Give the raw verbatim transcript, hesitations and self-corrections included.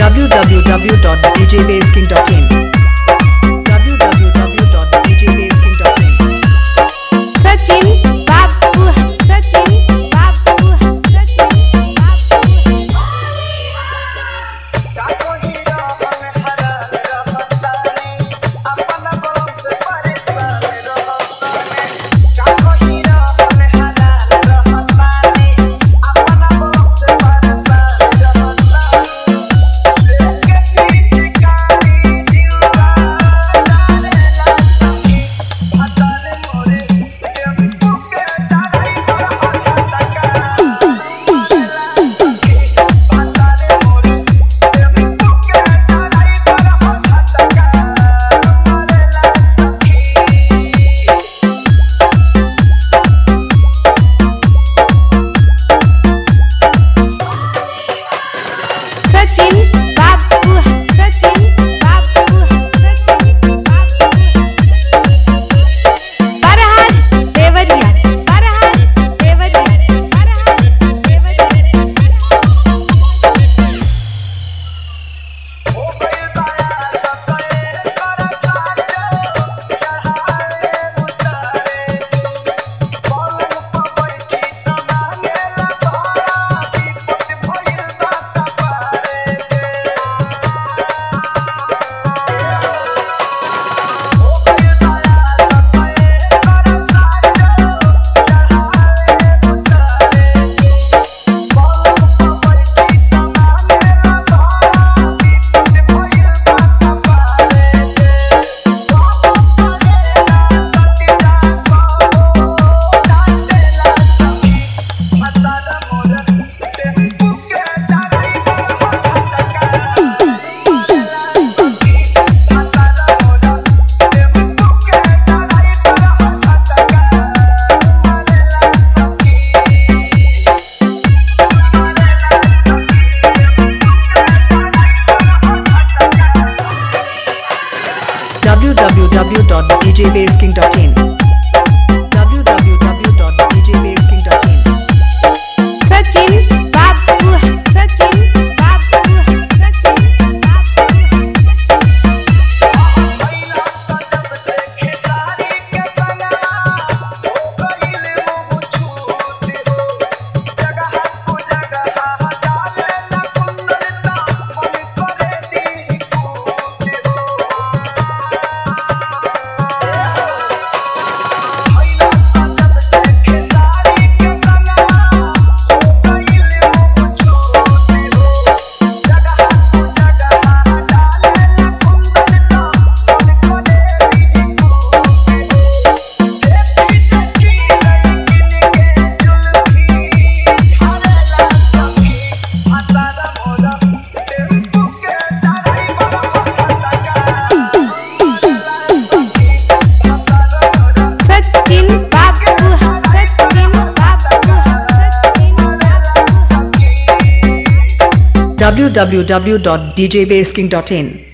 w w w dot d j bass king dot in w w w dot d j bass king dot in Sachin Babu Sachin Babu Sachin Sachin Babu Sachin Babu Sachin Farhad Deoria Farhad Deoria Farhad Deoria w w w dot d j bass king dot in w w w dot d j bass king dot in Sachin Babu Sachin Babu Sachin Sachin Babu Sachin Babu Sachin w w w dot d j bass king dot in